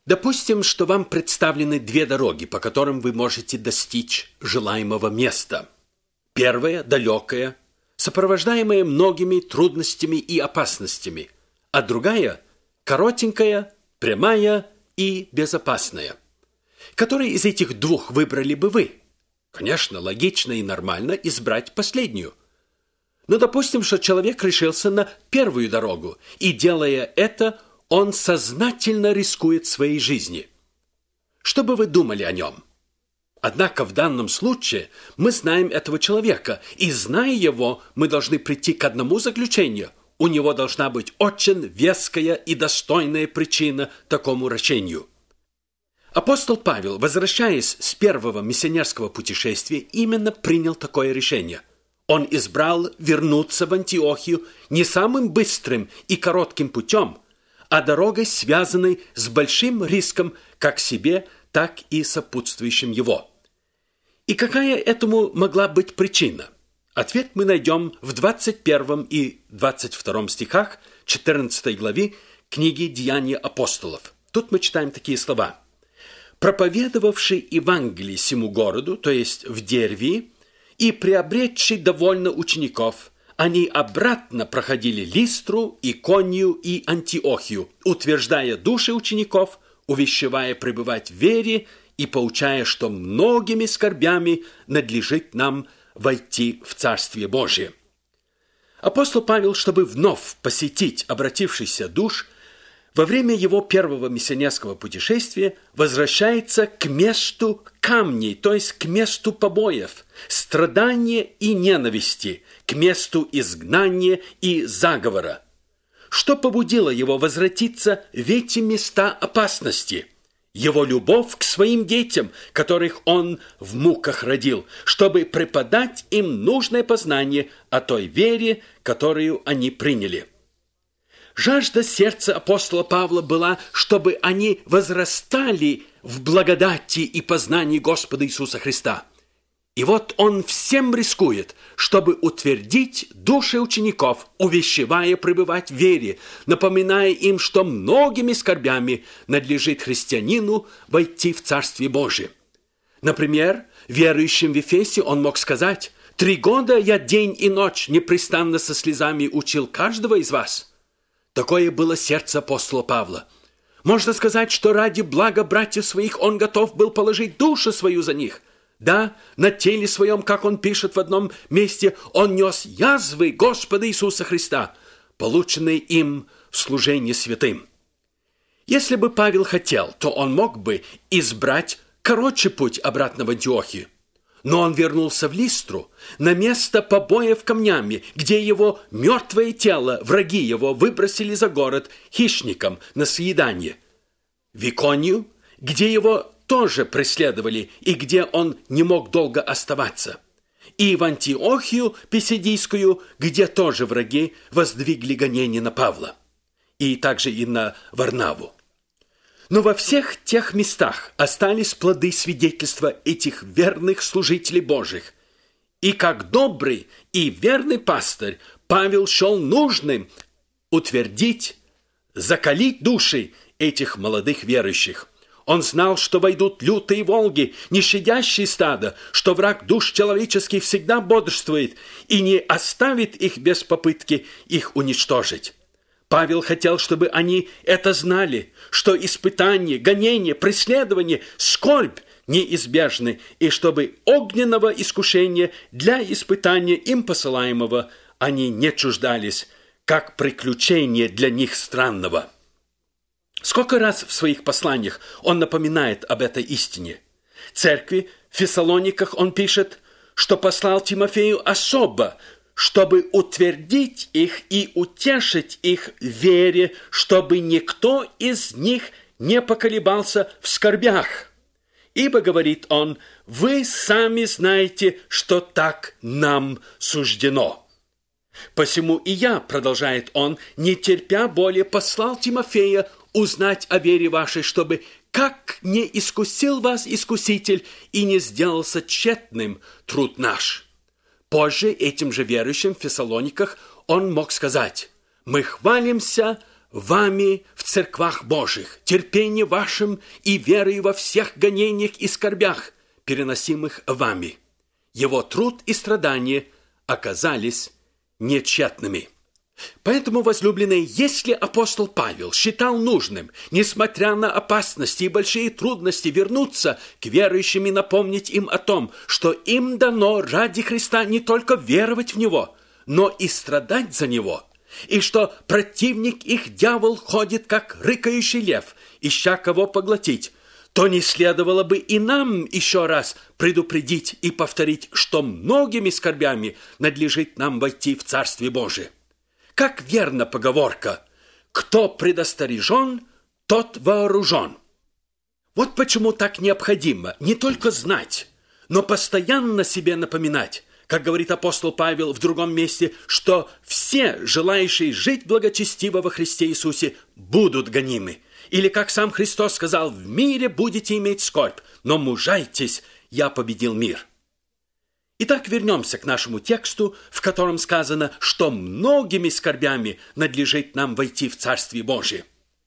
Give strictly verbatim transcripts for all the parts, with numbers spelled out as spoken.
Допустим, что вам представлены две дороги, по которым вы можете достичь желаемого места. Первая – далекая, сопровождаемая многими трудностями и опасностями, а другая – коротенькая, прямая и безопасная. Который из этих двух выбрали бы вы? Конечно, логично и нормально избрать последнюю. Но допустим, что человек решился на первую дорогу, и, делая это, он сознательно рискует своей жизнью. Что бы вы думали о нем? Однако в данном случае мы знаем этого человека, и, зная его, мы должны прийти к одному заключению. У него должна быть очень веская и достойная причина такому решению. Апостол Павел, возвращаясь с первого миссионерского путешествия, именно принял такое решение. Он избрал вернуться в Антиохию не самым быстрым и коротким путем, а дорогой, связанной с большим риском как себе, так и сопутствующим его. И какая этому могла быть причина? Ответ мы найдем в двадцать первом и двадцать втором стихах четырнадцатой главы книги «Деяния апостолов». Тут мы читаем такие слова. «Проповедовавший Евангелие сему городу, то есть в Дервии, и приобретший довольно учеников, они обратно проходили Листру, Иконию и Антиохию, утверждая души учеников, увещевая пребывать в вере и поучая, что многими скорбями надлежит нам войти в Царствие Божие». Апостол Павел, чтобы вновь посетить обратившийся душ, во время его первого миссионерского путешествия возвращается к месту камней, то есть к месту побоев, страдания и ненависти, к месту изгнания и заговора. Что побудило его возвратиться в эти места опасности? Его любовь к своим детям, которых он в муках родил, чтобы преподать им нужное познание о той вере, которую они приняли. Жажда сердца апостола Павла была, чтобы они возрастали в благодати и познании Господа Иисуса Христа. И вот он всем рискует, чтобы утвердить души учеников, увещевая пребывать в вере, напоминая им, что многими скорбями надлежит христианину войти в Царствие Божие. Например, верующим в Ефесе он мог сказать: «Три года я день и ночь непрестанно со слезами учил каждого из вас». Такое было сердце апостола Павла. Можно сказать, что ради блага братьев своих он готов был положить душу свою за них. Да, на теле своем, как он пишет в одном месте, он нес язвы Господа Иисуса Христа, полученные им в служении святым. Если бы Павел хотел, то он мог бы избрать короче путь обратно в Антиохию. Но он вернулся в Листру, на место побоев камнями, где его мертвое тело враги его выбросили за город хищникам на съедание. В Иконию, где его тоже преследовали и где он не мог долго оставаться. И в Антиохию Писидийскую, где тоже враги воздвигли гонения на Павла. И также и на Варнаву. Но во всех тех местах остались плоды свидетельства этих верных служителей Божьих. И как добрый и верный пастырь Павел счел нужным утвердить, закалить души этих молодых верующих. Он знал, что войдут лютые волги, не щадящие стада, что враг душ человеческих всегда бодрствует и не оставит их без попытки их уничтожить. Павел хотел, чтобы они это знали, что испытания, гонения, преследования, скорбь неизбежны, и чтобы огненного искушения для испытания им посылаемого они не чуждались, как приключение для них странного. Сколько раз в своих посланиях он напоминает об этой истине. Церкви в Фессалониках он пишет, что послал Тимофею особо, чтобы утвердить их и утешить их в вере, чтобы никто из них не поколебался в скорбях. Ибо, говорит он, вы сами знаете, что так нам суждено. Посему и я, продолжает он, не терпя более, послал Тимофея узнать о вере вашей, чтобы как не искусил вас искуситель и не сделался тщетным труд наш. Позже этим же верующим в Фессалониках он мог сказать: мы хвалимся вами в церквах Божьих, терпение вашим и верой во всех гонениях и скорбях, переносимых вами. Его труд и страдания оказались нетщетными. Поэтому, возлюбленные, если апостол Павел считал нужным, несмотря на опасности и большие трудности, вернуться к верующим и напомнить им о том, что им дано ради Христа не только веровать в Него, но и страдать за Него, и что противник их, дьявол, ходит, как рыкающий лев, ища кого поглотить, то не следовало бы и нам еще раз предупредить и повторить, что многими скорбями надлежит нам войти в Царствие Божие. Как верна поговорка: «Кто предостережен, тот вооружен». Вот почему так необходимо не только знать, но постоянно себе напоминать, как говорит апостол Павел в другом месте, что все, желающие жить благочестиво во Христе Иисусе, будут гонимы. Или, как сам Христос сказал: «В мире будете иметь скорбь, но мужайтесь, я победил мир». Итак, вернемся к нашему тексту, в котором сказано, что многими скорбями надлежит нам войти в Царствие Божие.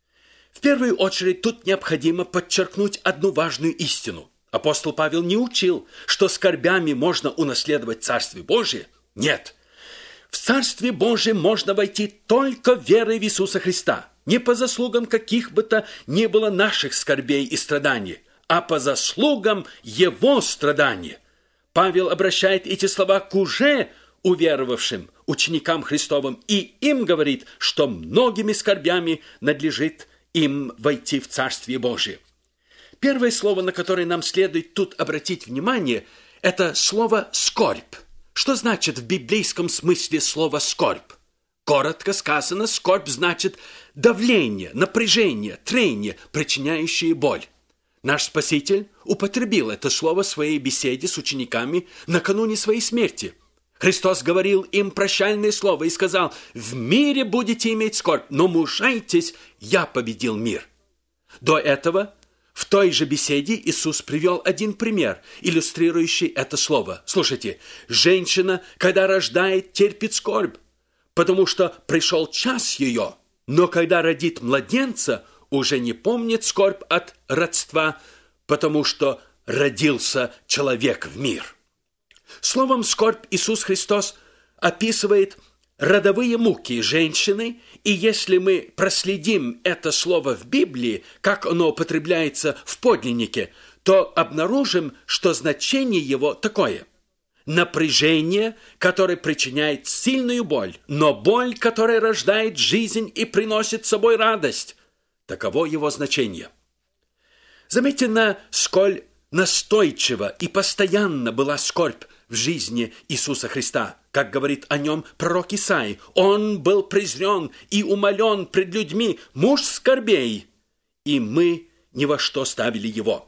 В первую очередь тут необходимо подчеркнуть одну важную истину. Апостол Павел не учил, что скорбями можно унаследовать Царствие Божие. Нет. В Царствие Божие можно войти только верой в Иисуса Христа, не по заслугам каких бы то ни было наших скорбей и страданий, а по заслугам Его страданий. Павел обращает эти слова к уже уверовавшим ученикам Христовым и им говорит, что многими скорбями надлежит им войти в Царствие Божие. Первое слово, на которое нам следует тут обратить внимание, это слово «скорбь». Что значит в библейском смысле слово «скорбь»? Коротко сказано, скорбь значит давление, напряжение, трение, причиняющее боль. Наш Спаситель употребил это слово в своей беседе с учениками накануне своей смерти. Христос говорил им прощальное слово и сказал: «В мире будете иметь скорбь, но мужайтесь, я победил мир». До этого в той же беседе Иисус привел один пример, иллюстрирующий это слово. Слушайте, женщина, когда рождает, терпит скорбь, потому что пришел час ее, но когда родит младенца, уже не помнит скорбь от родства, потому что родился человек в мир. Словом «скорбь» Иисус Христос описывает родовые муки женщины, и если мы проследим это слово в Библии, как оно употребляется в подлиннике, то обнаружим, что значение его такое: напряжение, которое причиняет сильную боль, но боль, которая рождает жизнь и приносит с собой радость. Таково его значение. Заметьте, насколько настойчиво и постоянно была скорбь в жизни Иисуса Христа. Как говорит о нем пророк Исаия: «Он был презрен и умолен пред людьми, муж скорбей, и мы ни во что ставили его».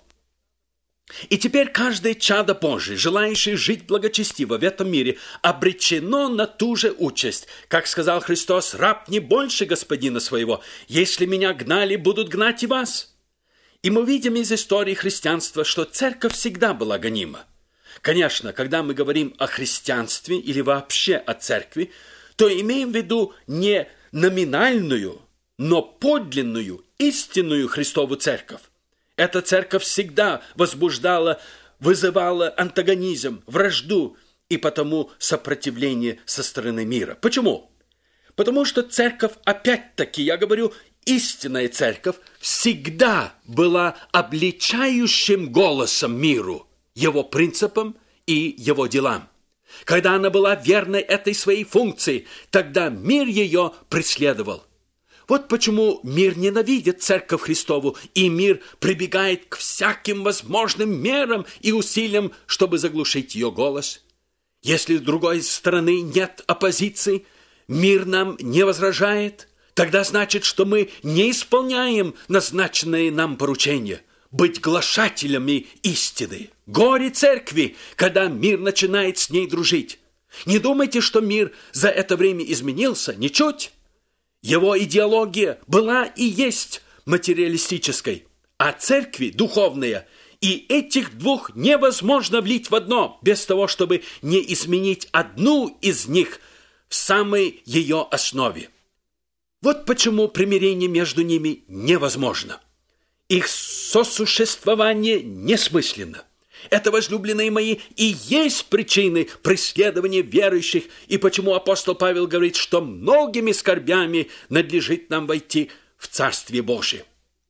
И теперь каждое чадо Божие, желающее жить благочестиво в этом мире, обречено на ту же участь. Как сказал Христос: «Раб не больше господина своего. Если меня гнали, будут гнать и вас». И мы видим из истории христианства, что церковь всегда была гонима. Конечно, когда мы говорим о христианстве или вообще о церкви, то имеем в виду не номинальную, но подлинную, истинную Христову церковь. Эта церковь всегда возбуждала, вызывала антагонизм, вражду и потому сопротивление со стороны мира. Почему? Потому что церковь, опять-таки, я говорю, истинная церковь, всегда была обличающим голосом миру, его принципам и его делам. Когда она была верной этой своей функции, тогда мир ее преследовал. Вот почему мир ненавидит Церковь Христову, и мир прибегает к всяким возможным мерам и усилиям, чтобы заглушить ее голос. Если с другой стороны нет оппозиции, мир нам не возражает, тогда значит, что мы не исполняем назначенные нам поручения – быть глашателями истины. Горе церкви, когда мир начинает с ней дружить. Не думайте, что мир за это время изменился, ничуть. Его идеология была и есть материалистической, а церкви духовная, и этих двух невозможно влить в одно, без того, чтобы не изменить одну из них в самой ее основе. Вот почему примирение между ними невозможно. Их сосуществование несмысленно. Это, возлюбленные мои, и есть причины преследования верующих, и почему апостол Павел говорит, что многими скорбями надлежит нам войти в Царствие Божие.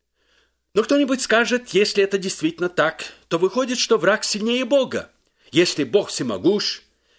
Но кто-нибудь скажет, если это действительно так, то выходит, что враг сильнее Бога. Если Бог всемогущ,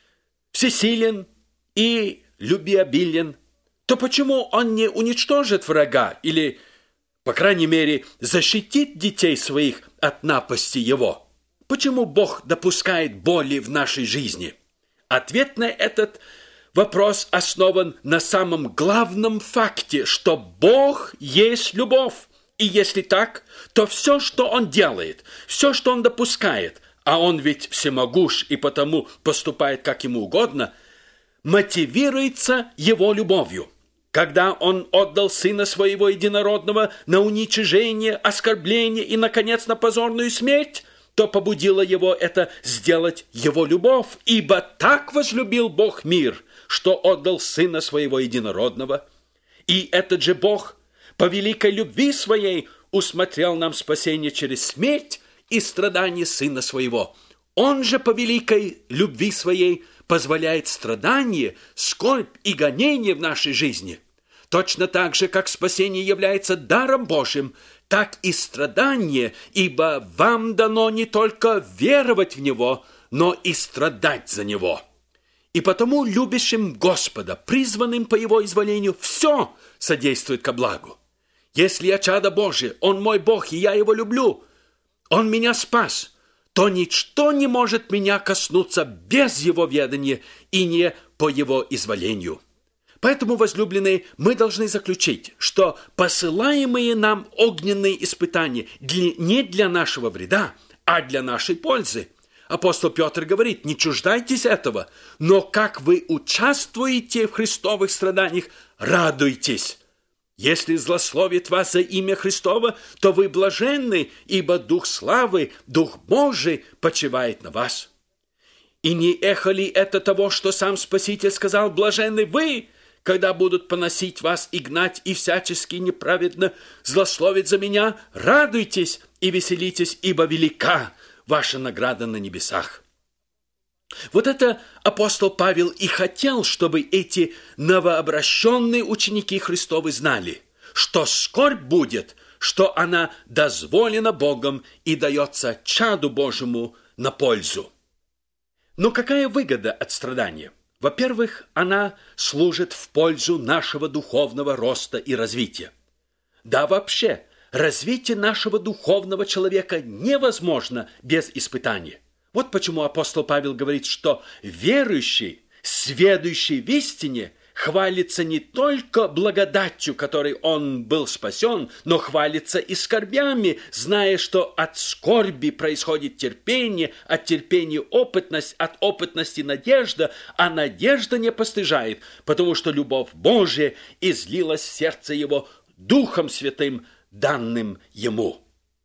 всесилен и любвеобилен, то почему Он не уничтожит врага или, по крайней мере, защитит детей своих от напасти его? Почему Бог допускает боли в нашей жизни? Ответ на этот вопрос основан на самом главном факте, что Бог есть любовь. И если так, то все, что Он делает, все, что Он допускает, а Он ведь всемогущ и потому поступает как Ему угодно, мотивируется Его любовью. Когда Он отдал Сына Своего Единородного на уничижение, оскорбление и, наконец, на позорную смерть, то побудило Его это сделать Его любовь, ибо так возлюбил Бог мир, что отдал Сына Своего Единородного. И этот же Бог по великой любви Своей усмотрел нам спасение через смерть и страдания Сына Своего. Он же по великой любви Своей позволяет страдания, скорбь и гонение в нашей жизни. Точно так же, как спасение является даром Божьим, так и страдание, ибо вам дано не только веровать в Него, но и страдать за Него. И потому любящим Господа, призванным по Его изволению, все содействует ко благу. Если я чадо Божие, Он мой Бог, и я Его люблю, Он меня спас, то ничто не может меня коснуться без Его ведания и не по Его изволению. Поэтому, возлюбленные, мы должны заключить, что посылаемые нам огненные испытания не для нашего вреда, а для нашей пользы. Апостол Петр говорит, не чуждайтесь этого, но как вы участвуете в Христовых страданиях, радуйтесь. Если злословит вас за имя Христово, то вы блаженны, ибо Дух славы, Дух Божий почивает на вас. И не эхо ли это того, что сам Спаситель сказал, блаженны вы, когда будут поносить вас и гнать, и всячески неправедно злословить за меня, радуйтесь и веселитесь, ибо велика ваша награда на небесах. Вот это апостол Павел и хотел, чтобы эти новообращенные ученики Христовы знали, что скорбь будет, что она дозволена Богом и дается чаду Божьему на пользу. Но какая выгода от страдания? Во-первых, она служит в пользу нашего духовного роста и развития. Да, вообще, развитие нашего духовного человека невозможно без испытания. Вот почему апостол Павел говорит, что верующий, сведущий в истине, хвалится не только благодатью, которой он был спасен, но хвалится и скорбями, зная, что от скорби происходит терпение, от терпения опытность, от опытности надежда, а надежда не постыжает, потому что любовь Божия излилась в сердце его Духом Святым, данным ему.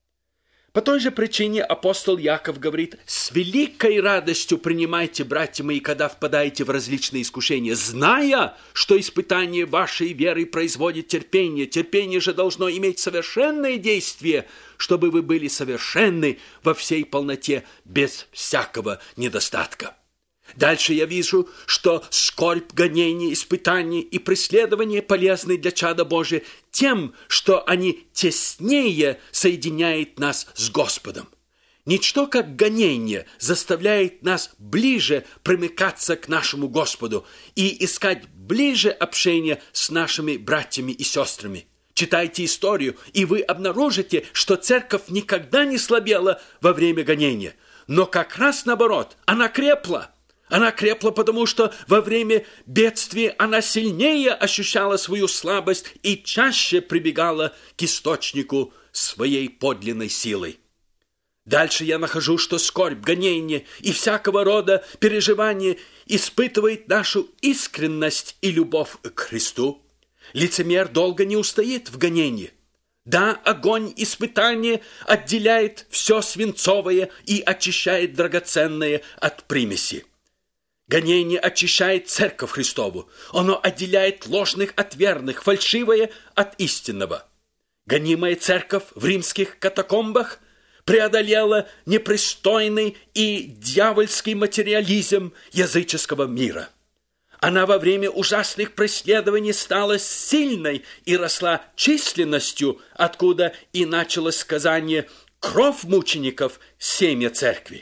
По той же причине апостол Яков говорит, «С великой радостью принимайте, братья мои, когда впадаете в различные искушения, зная, что испытание вашей веры производит терпение. Терпение же должно иметь совершенное действие, чтобы вы были совершенны во всей полноте, без всякого недостатка». Дальше я вижу, что скорбь, гонение, испытание и преследование полезны для чада Божия тем, что они теснее соединяют нас с Господом. Ничто, как гонение, заставляет нас ближе примыкаться к нашему Господу и искать ближе общение с нашими братьями и сестрами. Читайте историю, и вы обнаружите, что церковь никогда не слабела во время гонения, но как раз наоборот, она крепла. Она крепла, потому что во время бедствия она сильнее ощущала свою слабость и чаще прибегала к источнику своей подлинной силы. Дальше я нахожу, что скорбь, гонение и всякого рода переживания испытывает нашу искренность и любовь к Христу. Лицемер долго не устоит в гонении. Да, огонь испытания отделяет все свинцовое и очищает драгоценное от примеси. Гонение очищает церковь Христову. Оно отделяет ложных от верных, фальшивое от истинного. Гонимая церковь в римских катакомбах преодолела непристойный и дьявольский материализм языческого мира. Она во время ужасных преследований стала сильной и росла численностью, откуда и началось сказание «Кровь мучеников – семя церкви».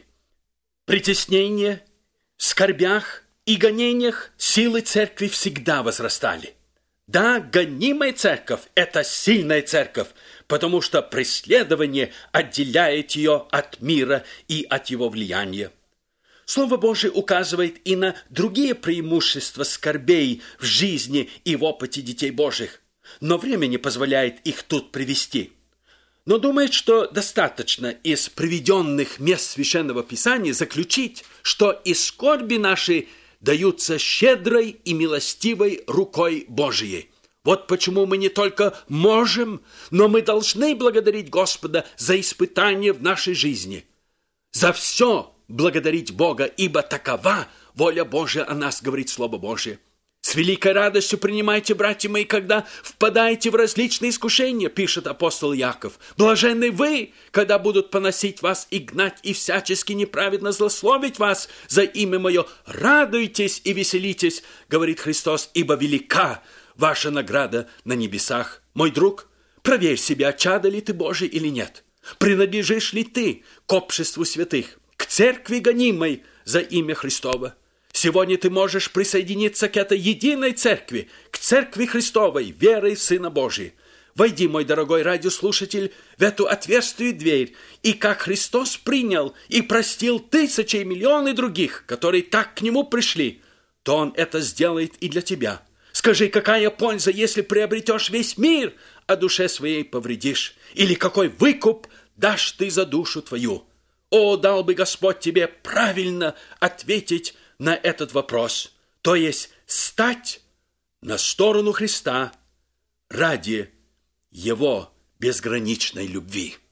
Притеснение, в скорбях и гонениях силы церкви всегда возрастали. Да, гонимая церковь – это сильная церковь, потому что преследование отделяет ее от мира и от его влияния. Слово Божие указывает и на другие преимущества скорбей в жизни и в опыте детей Божьих, но время не позволяет их тут привести. Но думает, что достаточно из приведенных мест Священного Писания заключить, что и скорби наши даются щедрой и милостивой рукой Божией. Вот почему мы не только можем, но мы должны благодарить Господа за испытания в нашей жизни. За все благодарить Бога, ибо такова воля Божия о нас, говорит Слово Божие. С великой радостью принимайте, братья мои, когда впадаете в различные искушения, пишет апостол Яков. Блаженны вы, когда будут поносить вас и гнать, и всячески неправедно злословить вас за имя мое. Радуйтесь и веселитесь, говорит Христос, ибо велика ваша награда на небесах. Мой друг, проверь себя, чадо ли ты Божий или нет. Принадлежишь ли ты к обществу святых, к церкви гонимой за имя Христово? Сегодня ты можешь присоединиться к этой единой церкви, к церкви Христовой, верой в Сына Божия. Войди, мой дорогой радиослушатель, в эту отверстую дверь, и как Христос принял и простил тысячи и миллионы других, которые так к Нему пришли, то Он это сделает и для тебя. Скажи, какая польза, если приобретешь весь мир, а душе своей повредишь? Или какой выкуп дашь ты за душу твою? О, дал бы Господь тебе правильно ответить на этот вопрос, то есть стать на сторону Христа ради Его безграничной любви.